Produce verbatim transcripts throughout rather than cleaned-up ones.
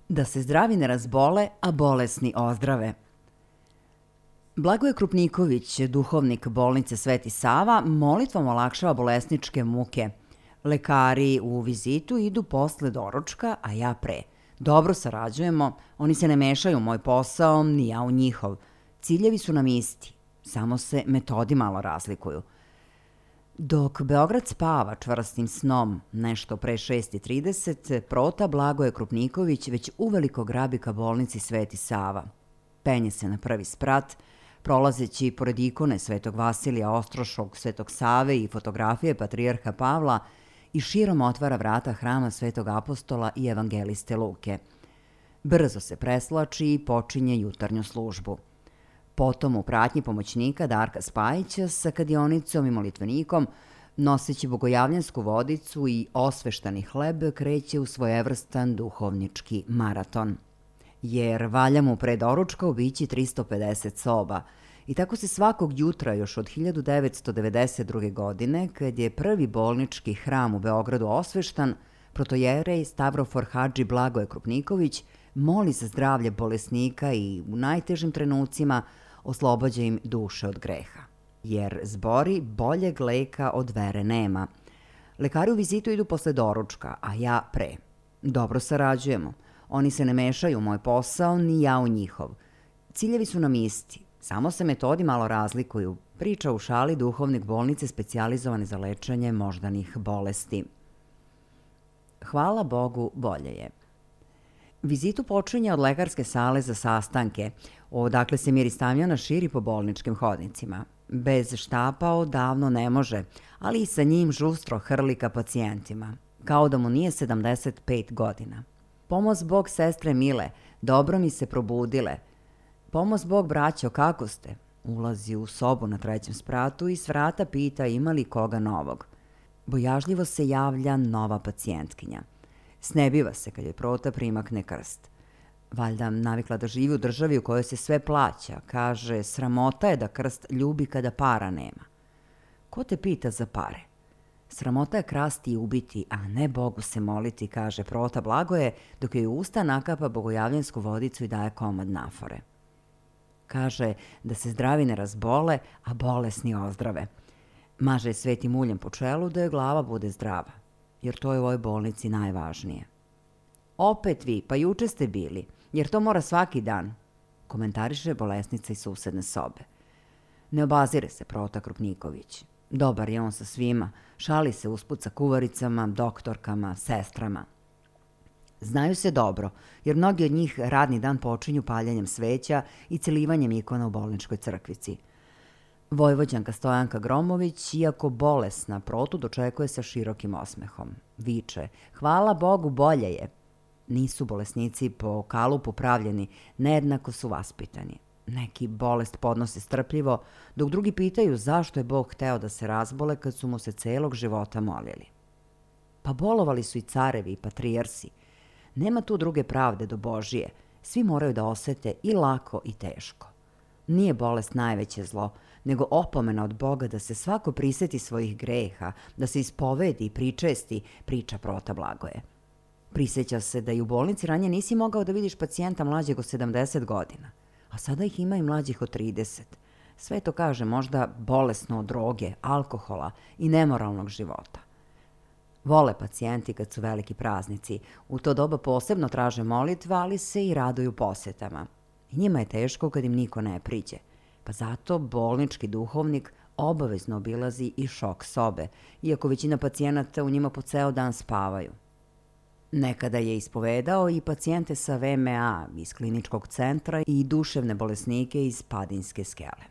Da se zdravi ne razbole, a bolesni ozdrave. Blagoje Krupniković, duhovnik bolnice Sveti Sava, molitvom olakšava bolesničke muke. Lekari u vizitu idu posle doručka, a ja pre. Dobro sarađujemo, oni se ne mešaju u moj posao, ni ja u njihov. Ciljevi su nam isti, samo se metodi malo razlikuju. Dok Beograd spava čvrstim snom, nešto pre šest i trideset, prota Blagoje Krupniković već uveliko grabi ka bolnici Sveti Sava. Penje se na prvi sprat, prolazeći pored ikone Svetog Vasilija Ostroškog, Svetog Save i fotografije Patrijarha Pavla i širom otvara vrata hrama Svetog Apostola i evangeliste Luke. Brzo se preslači i počinje jutarnju službu. Potom u pratnji pomoćnika Darka Spajića sa kadionicom i molitvenikom, noseći bogojavljansku vodicu i osveštani hleb, kreće u svojevrstan duhovnički maraton. Jer valja mu pre doručka obići tristo pedeset soba. I tako se svakog jutra još od hiljadu devetsto devedeset druge. godine, kad je prvi bolnički hram u Beogradu osveštan, protojerej Stavrofor Hadži Blagoje Krupniković moli za zdravlje bolesnika i u najtežim trenucima oslobađa im duše od greha. Jer zbori boljeg leka od vere nema. Lekari u vizitu idu posle doručka, a ja pre. Dobro sarađujemo. Oni se ne mešaju u moj posao, ni ja u njihov. Ciljevi su nam isti, samo se metodi malo razlikuju, priča u šali duhovnik bolnice specijalizovane za lečenje moždanih bolesti. Hvala Bogu, bolje je. Vizitu počinje od lekarske sale za sastanke, odakle se miris tamjana širi po bolničkim hodnicima. Bez štapa odavno ne može, ali i sa njim žustro hrli ka pacijentima, kao da mu nije sedamdeset pet godina. Pomoz Bog, sestre mile, dobro mi se probudile. Pomoz Bog, braćo, kako ste? Ulazi u sobu na trećem spratu i s vrata pita ima li koga novog. Bojažljivo se javlja nova pacijentkinja. Snebiva se kad je prota primakne krst. Valjda navikla da živi u državi u kojoj se sve plaća. Kaže, sramota je da krst ljubi kada para nema. Ko te pita za pare? Sramota je krasti i ubiti, a ne Bogu se moliti, kaže prota Blagoje, dok joj u usta nakapa bogojavljansku vodicu i daje komad nafore. Kaže da se zdravi ne razbole, a bolesni ozdrave. Maže svetim uljem po čelu da joj glava bude zdrava, jer to je u ovoj bolnici najvažnije. Opet vi, pa juče ste bili, jer to mora svaki dan, komentariše bolesnica iz susedne sobe. Ne obazire se prota Krupniković. Dobar je on sa svima, šali se usput sa kuvaricama, doktorkama, sestrama. Znaju se dobro, jer mnogi od njih radni dan počinju paljenjem sveća i celivanjem ikona u bolničkoj crkvici. Vojvođanka Stojanka Gromović, iako bolesna, protu dočekuje sa širokim osmehom. Viče, hvala Bogu, bolje je. Nisu bolesnici po kalupu pravljeni, nejednako su vaspitani. Neki bolest podnose strpljivo, dok drugi pitaju zašto je Bog hteo da se razbole kad su mu se celog života molili. Pa bolovali su i carevi i patrijarsi. Nema tu druge pravde do Božije. Svi moraju da osete i lako i teško. Nije bolest najveće zlo, nego opomena od Boga da se svako priseti svojih greha, da se ispovedi i pričesti, priča prota Blagoje. Priseća se da i u bolnici ranije nisi mogao da vidiš pacijenta mlađeg od sedamdeset godina, a sada ih ima i mlađih od trideset. Sve to kaže možda bolesno od droge, alkohola i nemoralnog života. Vole pacijenti kad su veliki praznici. U to doba posebno traže molitve, ali se i raduju posetama. I njima je teško kad im niko ne priđe. Pa zato bolnički duhovnik obavezno obilazi i šok sobe, iako većina pacijenata u njima po ceo dan spavaju. Nekada je ispovedao i pacijente sa V M A iz kliničkog centra i duševne bolesnike iz Padinske skele.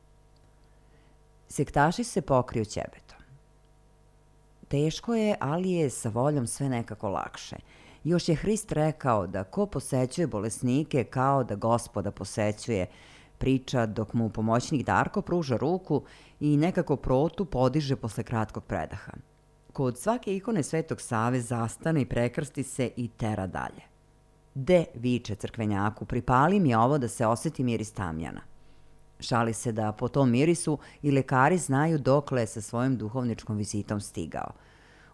Sektaši se pokriju ćebetom. Teško je, ali je sa voljom sve nekako lakše. Još je Hrist rekao da ko posećuje bolesnike kao da Gospoda posećuje, priča dok mu pomoćnik Darko pruža ruku i nekako protu podiže posle kratkog predaha. Kod svake ikone Svetog Save zastane i prekrsti se i tera dalje. De, viče crkvenjaku, pripali mi ovo da se oseti miris tamjana. Šali se da po tom mirisu i lekari znaju dokle je sa svojim duhovničkom vizitom stigao.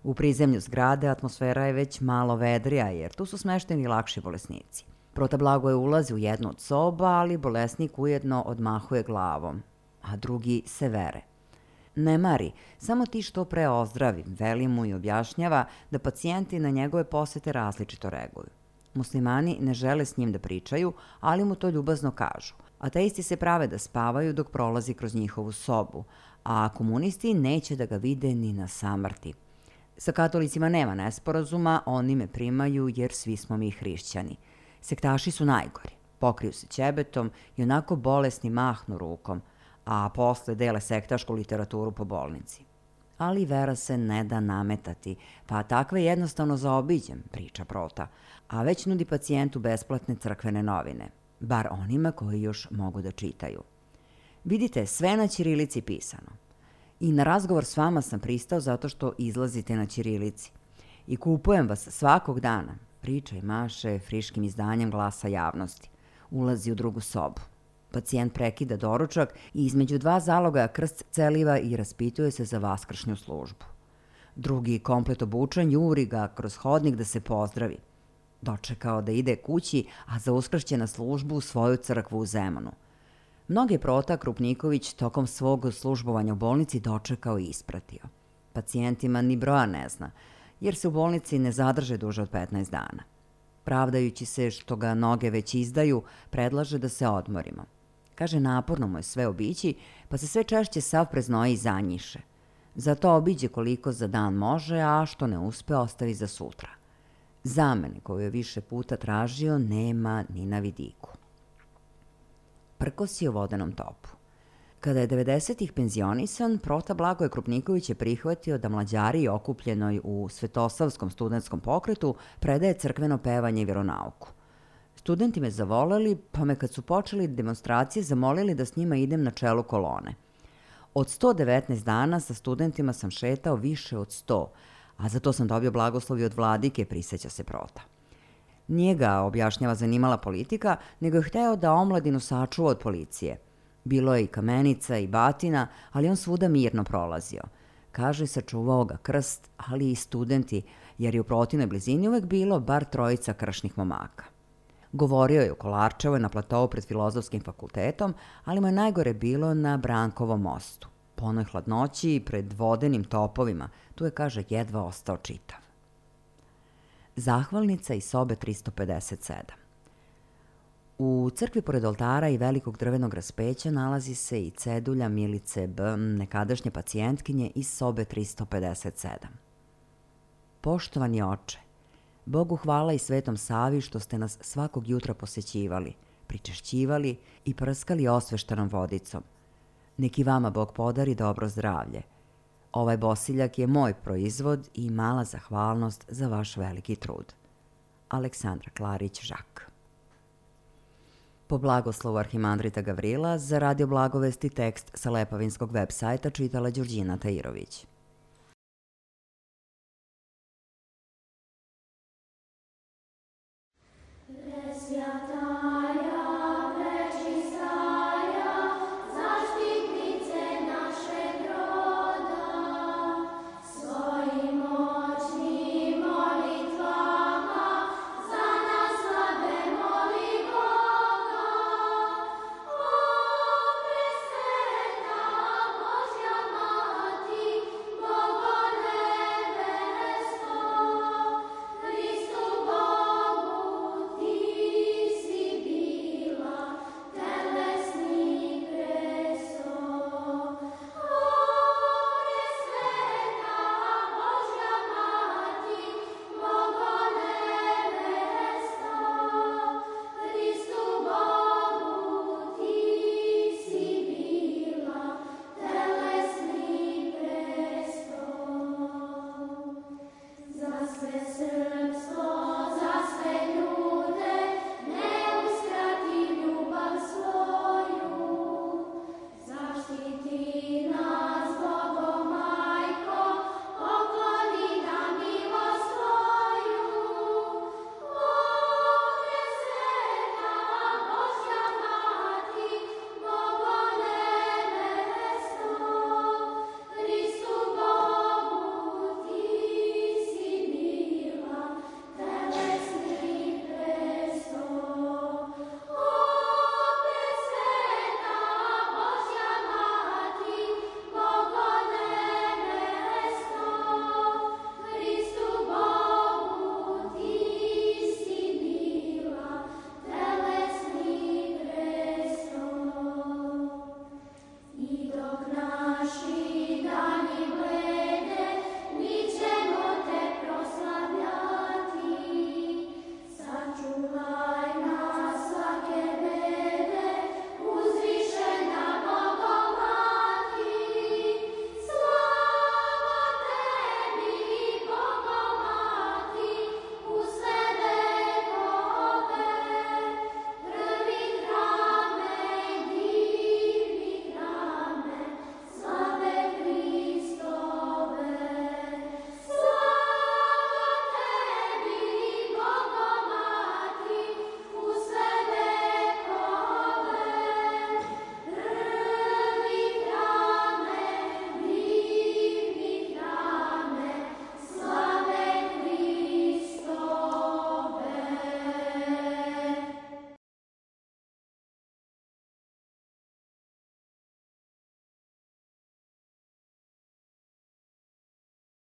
U prizemlju zgrade atmosfera je već malo vedrija jer tu su smešteni lakši bolesnici. Prota Blagoje ulazi u jednu od soba, ali bolesnik ujedno odmahuje glavom, a drugi se vere. Ne mari, samo ti što pre ozdravi, veli mu i objašnjava da pacijenti na njegove posete različito reaguju. Muslimani ne žele s njim da pričaju, ali mu to ljubazno kažu. Ateisti se prave da spavaju dok prolazi kroz njihovu sobu, a komunisti neće da ga vide ni na samrti. Sa katolicima nema nesporazuma, oni me primaju jer svi smo mi hrišćani. Sektaši su najgori, pokriju se ćebetom i onako bolesni mahnu rukom, a posle dele sektašku literaturu po bolnici. Ali vera se ne da nametati, pa takve jednostavno zaobiđem, priča Prota, a već nudi pacijentu besplatne crkvene novine, bar onima koji još mogu da čitaju. Vidite, sve na ćirilici pisano. I na razgovor s vama sam pristao zato što izlazite na ćirilici. I kupujem vas svakog dana, priča i maše friškim izdanjem Glasa javnosti. Ulazi u drugu sobu. Pacijent prekida doručak i između dva zalogaja krst celiva i raspituje se za vaskršnju službu. Drugi, komplet obučen, juri ga kroz hodnik da se pozdravi. Dočekao da ide kući, a za uskršće na službu u svoju crkvu u Zemunu. Mnoge Prota Krupniković tokom svog službovanja u bolnici dočekao i ispratio. Pacijentima ni broja ne zna, jer se u bolnici ne zadrže duže od petnaest dana. Pravdajući se što ga noge već izdaju, predlaže da se odmorimo. Kaže, naporno mu je sve obići, pa se sve češće sav preznoji i zanjiše. Zato obiđe koliko za dan može, a što ne uspe ostavi za sutra. Zamene koju je više puta tražio nema ni na vidiku. Prkosi o vodenom topu. Kada je devedesetih penzionisan, Prota Blagoje Krupniković je prihvatio da mlađari okupljenoj u Svetosavskom studentskom pokretu predaje crkveno pevanje i vjeronauku. Studenti me zavoleli, pa me kad su počeli demonstracije zamolili da s njima idem na čelu kolone. Od sto devetnaest dana sa studentima sam šetao više od sto, a za to sam dobio blagoslovi od vladike, priseća se Prota. Nije ga, objašnjava, zanimala politika, nego je hteo da omladinu sačuva od policije. Bilo je i kamenica i batina, ali on svuda mirno prolazio. Kaže, sačuvao ga krst, ali i studenti, jer je u protivnoj blizini uvek bilo bar trojica kršnih momaka. Govorio je u Kolarčevoj na platovu pred Filozofskim fakultetom, ali mu je najgore bilo na Brankovom mostu. Po onoj hladnoći i pred vodenim topovima, tu je, kaže, jedva ostao čitav. Zahvalnica iz sobe tristo pedeset sedam. U crkvi pored oltara i velikog drvenog raspeća nalazi se i cedulja Milice B., nekadašnje pacijentkinje iz sobe tristo pedeset sedam. Poštovani oče, Bogu hvala i Svetom Savi što ste nas svakog jutra posećivali, pričešćivali i prskali osveštanom vodicom. Neki vama Bog podari dobro zdravlje. Ovaj bosiljak je moj proizvod i mala zahvalnost za vaš veliki trud. Aleksandra Klarić-Žak. Po blagoslovu arhimandrita Gavrila, za Radio Blagovesti tekst sa Lepavinskog web sajta čitala Đurđina Tajirović.